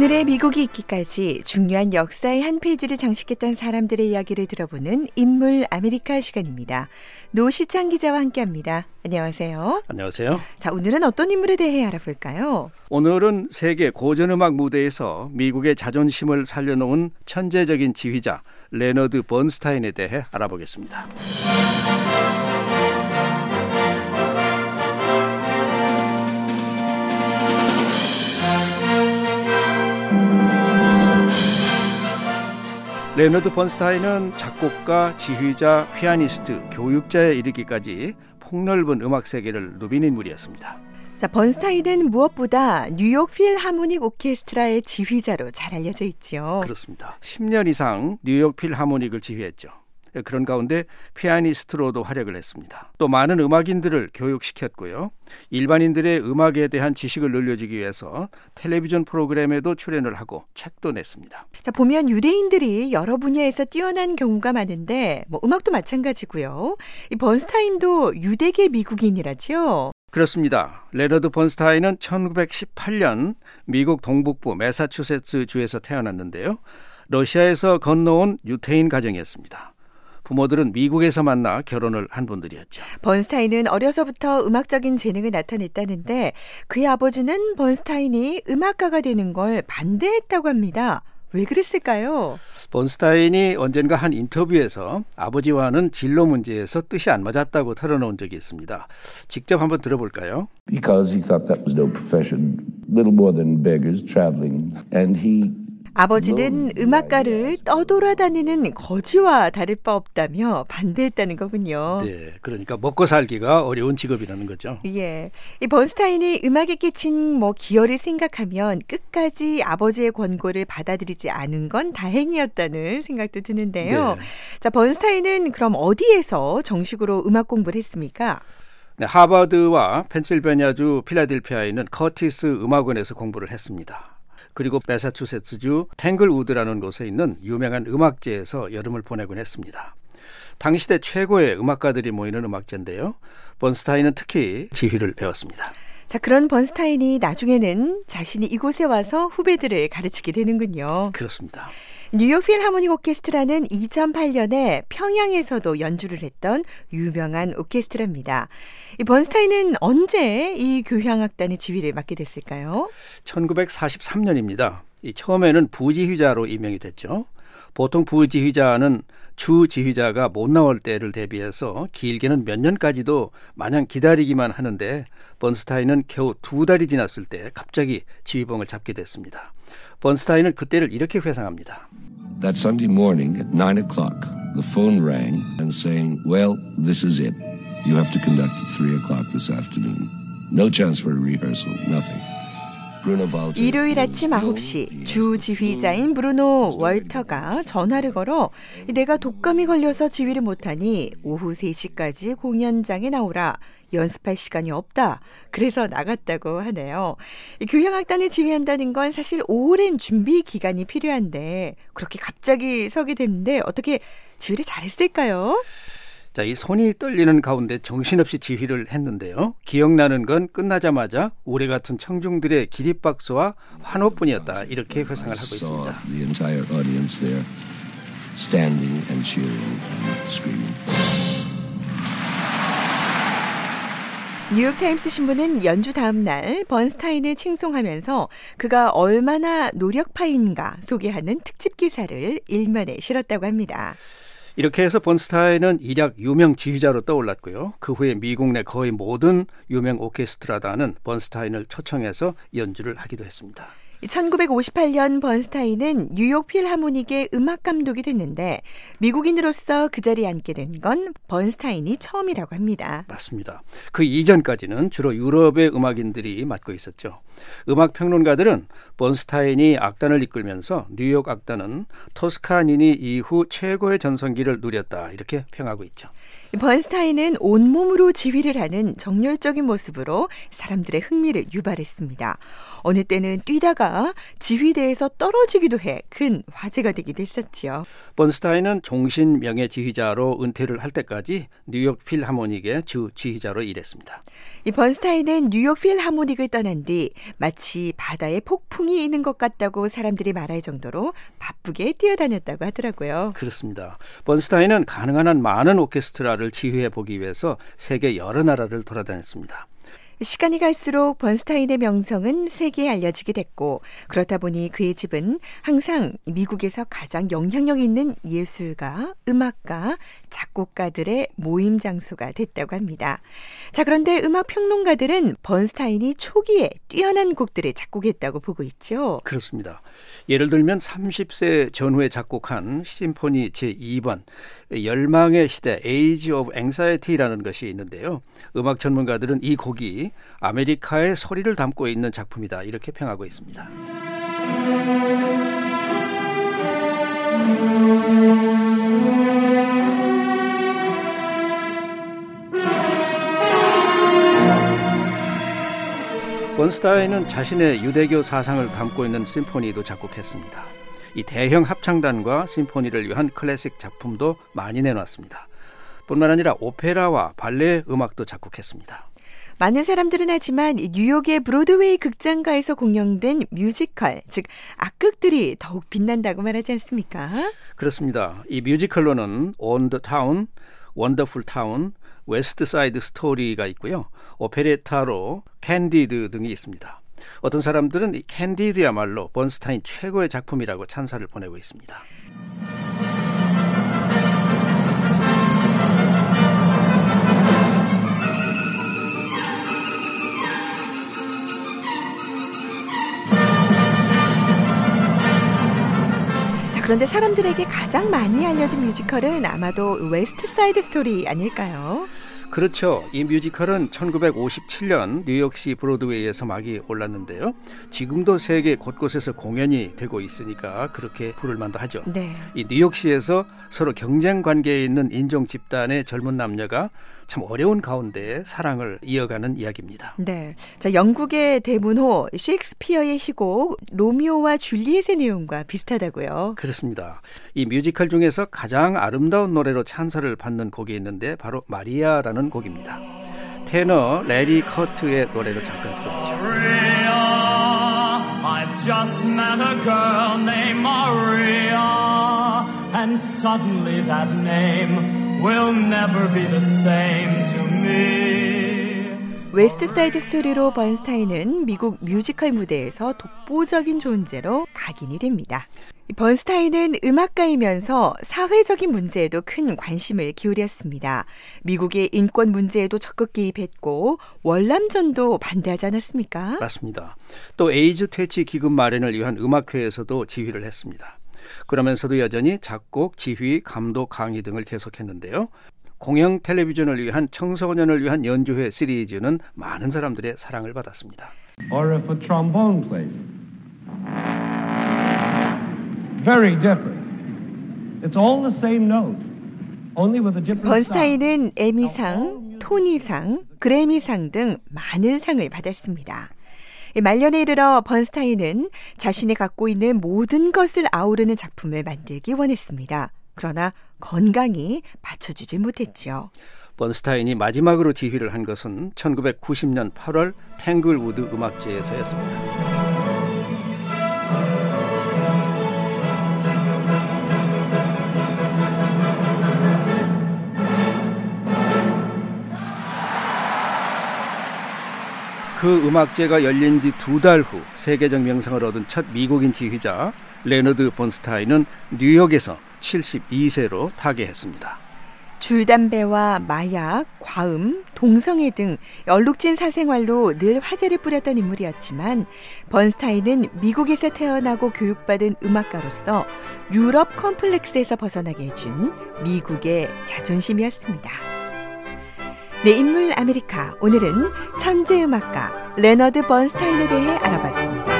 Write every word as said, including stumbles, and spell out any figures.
오늘의 미국이 있기까지 중요한 역사의 한 페이지를 장식했던 사람들의 이야기를 들어보는 인물 아메리카 시간입니다. 노시창 기자와 함께합니다. 안녕하세요. 안녕하세요. 자, 오늘은 어떤 인물에 대해 알아볼까요? 오늘은 세계 고전음악 무대에서 미국의 자존심을 살려놓은 천재적인 지휘자 레너드 번스타인에 대해 알아보겠습니다. 레너드 번스타인은 작곡가, 지휘자, 피아니스트, 교육자에 이르기까지 폭넓은 음악 세계를 누빈 인물이었습니다. 자, 번스타인은 무엇보다 뉴욕 필하모닉 오케스트라의 지휘자로 잘 알려져 있죠. 그렇습니다. 십 년 이상 뉴욕 필하모닉을 지휘했죠. 그런 가운데 피아니스트로도 활약을 했습니다. 또 많은 음악인들을 교육시켰고요. 일반인들의 음악에 대한 지식을 늘려주기 위해서 텔레비전 프로그램에도 출연을 하고 책도 냈습니다. 자, 보면 유대인들이 여러 분야에서 뛰어난 경우가 많은데 뭐 음악도 마찬가지고요. 이 번스타인도 유대계 미국인이라죠. 그렇습니다. 레너드 번스타인은 천구백십팔 년 미국 동북부 매사추세츠 주에서 태어났는데요. 러시아에서 건너온 유태인 가정이었습니다. 부모들은 미국에서 만나 결혼을 한 분들이었죠. 번스타인은 어려서부터 음악적인 재능을 나타냈다는데 그의 아버지는 번스타인이 음악가가 되는 걸 반대했다고 합니다. 왜 그랬을까요? 번스타인이 언젠가 한 인터뷰에서 아버지와는 진로 문제에서 뜻이 안 맞았다고 털어놓은 적이 있습니다. 직접 한번 들어볼까요? Because he thought that was no profession, little more than beggars traveling, and he 아버지는 음악가를 떠돌아다니는 거지와 다를 바 없다며 반대했다는 거군요. 네, 그러니까 먹고 살기가 어려운 직업이라는 거죠. 예, 이 번스타인이 음악에 끼친 뭐 기여를 생각하면 끝까지 아버지의 권고를 받아들이지 않은 건 다행이었다는 생각도 드는데요. 네. 자, 번스타인은 그럼 어디에서 정식으로 음악 공부를 했습니까? 네, 하버드와 펜실베니아주 필라델피아에 있는 커티스 음악원에서 공부를 했습니다. 그리고 매사추세츠주 탱글우드라는 곳에 있는 유명한 음악제에서 여름을 보내곤 했습니다. 당시대 최고의 음악가들이 모이는 음악제인데요. 번스타인은 특히 지휘를 배웠습니다. 자, 그런 번스타인이 나중에는 자신이 이곳에 와서 후배들을 가르치게 되는군요. 그렇습니다. 뉴욕 필하모닉 오케스트라는 이천팔 년에 평양에서도 연주를 했던 유명한 오케스트라입니다. 이 번스타인은 언제 이 교향악단의 지휘를 맡게 됐을까요? 천구백사십삼 년입니다. 이 처음에는 부지휘자로 임명이 됐죠. 보통 부지휘자는 주지휘자가 못 나올 때를 대비해서 길게는 몇 년까지도 마냥 기다리기만 하는데 번스타인은 겨우 두 달이 지났을 때 갑자기 지휘봉을 잡게 됐습니다. 번스타인은 그때를 이렇게 회상합니다. That Sunday morning at nine o'clock, the phone rang and saying, well, this is it. You have to conduct at three o'clock this afternoon. No chance for a rehearsal, nothing. 일요일 아침 아홉 시 주 지휘자인 브루노 월터가 전화를 걸어 내가 독감이 걸려서 지휘를 못하니 오후 세 시까지 공연장에 나오라. 연습할 시간이 없다. 그래서 나갔다고 하네요. 교향악단을 지휘한다는 건 사실 오랜 준비 기간이 필요한데 그렇게 갑자기 서게 됐는데 어떻게 지휘를 잘했을까요? 자, 이 손이 떨리는 가운데 정신없이 지휘를 했는데요. 기억나는 건 끝나자마자 우리 같은 청중들의 기립박수와 환호뿐이었다. 이렇게 회상을 하고 있습니다. The entire audience there standing and cheering and screaming. 뉴욕타임스 신문은 연주 다음 날 번스타인을 칭송하면서 그가 얼마나 노력파인가 소개하는 특집 기사를 일면에 실었다고 합니다. 이렇게 해서 번스타인은 일약 유명 지휘자로 떠올랐고요. 그 후에 미국 내 거의 모든 유명 오케스트라단은 번스타인을 초청해서 연주를 하기도 했습니다. 천구백오십팔 년 번스타인은 뉴욕 필하모닉의 음악 감독이 됐는데 미국인으로서 그 자리에 앉게 된 건 번스타인이 처음이라고 합니다. 맞습니다. 그 이전까지는 주로 유럽의 음악인들이 맡고 있었죠. 음악 평론가들은 번스타인이 악단을 이끌면서 뉴욕 악단은 토스카니니 이후 최고의 전성기를 누렸다 이렇게 평하고 있죠. 번스타인은 온몸으로 지휘를 하는 정열적인 모습으로 사람들의 흥미를 유발했습니다. 어느 때는 뛰다가 지휘대에서 떨어지기도 해 큰 화제가 되기도 했었죠. 번스타인은 종신 명예지휘자로 은퇴를 할 때까지 뉴욕 필하모닉의 주 지휘자로 일했습니다. 이 번스타인은 뉴욕 필하모닉을 떠난 뒤 마치 바다에 폭풍이 있는 것 같다고 사람들이 말할 정도로 바쁘게 뛰어다녔다고 하더라고요. 그렇습니다. 번스타인은 가능한 한 많은 오케스트라를 지휘해 보기 위해서 세계 여러 나라를 돌아다녔습니다. 시간이 갈수록 번스타인의 명성은 세계에 알려지게 됐고 그렇다 보니 그의 집은 항상 미국에서 가장 영향력 있는 예술가, 음악가, 작곡가들의 모임 장소가 됐다고 합니다. 자, 그런데 음악 평론가들은 번스타인이 초기에 뛰어난 곡들을 작곡했다고 보고 있죠. 그렇습니다. 예를 들면 삼십 세 전후에 작곡한 심포니 제이 번 열망의 시대 Age of Anxiety라는 것이 있는데요. 음악 전문가들은 이 곡이 아메리카의 소리를 담고 있는 작품이다 이렇게 평하고 있습니다. 번스타인은 자신의 유대교 사상을 담고 있는 심포니도 작곡했습니다. 이 대형 합창단과 심포니를 위한 클래식 작품도 많이 내놨습니다. 뿐만 아니라 오페라와 발레 음악도 작곡했습니다. 많은 사람들은 하지만 뉴욕의 브로드웨이 극장가에서 공연된 뮤지컬, 즉 악극들이 더욱 빛난다고 말하지 않습니까? 그렇습니다. 이 뮤지컬로는 On the Town, Wonderful Town, 웨스트 사이드 스토리가 있고요. 오페레타로 캔디드 등이 있습니다. 어떤 사람들은 이 캔디드야말로 번스타인 최고의 작품이라고 찬사를 보내고 있습니다. 그런데 사람들에게 가장 많이 알려진 뮤지컬은 아마도 웨스트 사이드 스토리 아닐까요? 그렇죠. 이 뮤지컬은 천구백오십칠 년 뉴욕시 브로드웨이에서 막이 올랐는데요. 지금도 세계 곳곳에서 공연이 되고 있으니까 그렇게 부를 만도 하죠. 네. 이 뉴욕시에서 서로 경쟁 관계에 있는 인종 집단의 젊은 남녀가 참 어려운 가운데 사랑을 이어가는 이야기입니다. 네. 자, 영국의 대문호 셰익스피어의 희곡 로미오와 줄리엣의 내용과 비슷하다고요. 그렇습니다. 이 뮤지컬 중에서 가장 아름다운 노래로 찬사를 받는 곡이 있는데 바로 마리아라는 곡입니다. 테너 레리 커트의 노래로 잠깐 들어보죠. Maria, I've just met a girl named Maria, and suddenly that name will never be the same to me. 웨스트 사이드 스토리로 번스타인은 미국 뮤지컬 무대에서 독보적인 존재로 각인이 됩니다. 번스타인은 음악가이면서 사회적인 문제에도 큰 관심을 기울였습니다. 미국의 인권 문제에도 적극 개입했고 월남전도 반대하지 않았습니까? 맞습니다. 또 에이즈 퇴치 기금 마련을 위한 음악회에서도 지휘를 했습니다. 그러면서도 여전히 작곡, 지휘, 감독, 강의 등을 계속했는데요. 공영 텔레비전을 위한 청소년을 위한 연주회 시리즈는 많은 사람들의 사랑을 받았습니다. Or if a trombone plays it. Very different. It's all the same note, only with a different sound. 번스타인은 에미상, 토니상, 그래미상 등 많은 상을 받았습니다. 말년에 이르러 번스타인은 자신이 갖고 있는 모든 것을 아우르는 작품을 만들기 원했습니다. 그러나 건강이 받쳐주지 못했죠. 번스타인이 마지막으로 지휘를 한 것은 천구백구십 년 팔월 탱글우드 음악제에서였습니다. 그 음악제가 열린 뒤 두 달 후 세계적 명성을 얻은 첫 미국인 지휘자 레너드 번스타인은 뉴욕에서 칠십이 세로 타계했습니다. 줄담배와 마약, 과음, 동성애 등 얼룩진 사생활로 늘 화제를 뿌렸던 인물이었지만 번스타인은 미국에서 태어나고 교육받은 음악가로서 유럽 컴플렉스에서 벗어나게 해준 미국의 자존심이었습니다. 네, 인물 아메리카. 오늘은 천재 음악가 레너드 번스타인에 대해 알아봤습니다.